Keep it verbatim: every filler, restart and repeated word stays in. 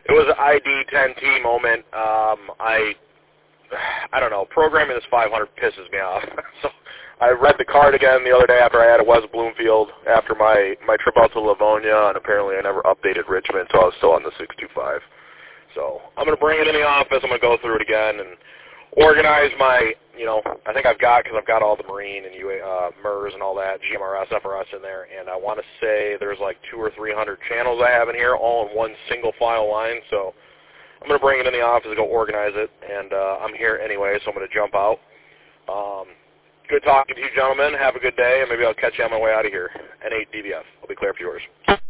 it was an I D ten T moment. Um, I, I don't know, programming this five hundred pisses me off. So I read the card again the other day after I had a West Bloomfield after my, my trip out to Livonia, and apparently I never updated Richmond, so I was still on the six two five. So I'm going to bring it in the office. I'm going to go through it again and organize my, you know, I think I've got, because I've got all the Marine and U A, uh, M E R S and all that, G M R S, F R S in there, and I want to say there's like two or three hundred channels I have in here, all in one single file line, so I'm going to bring it in the office and go organize it, and uh, I'm here anyway, so I'm going to jump out. Um, good talking to you, gentlemen. Have a good day, and maybe I'll catch you on my way out of here. N eight D B F. I'll be clear for yours.